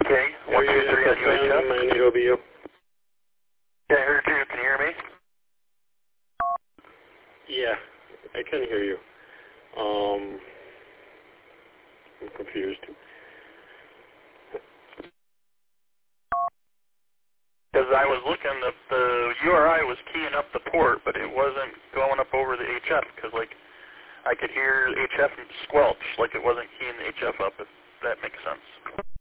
Okay, 123 on UHF. My name will be you. Yeah, I heard you. Can you hear me? Yeah, I can hear you. I'm confused. Because I was looking, the URI was keying up the port, but it wasn't going up over the HF, because, like, I could hear HF squelch, like it wasn't keying the HF up, if that makes sense.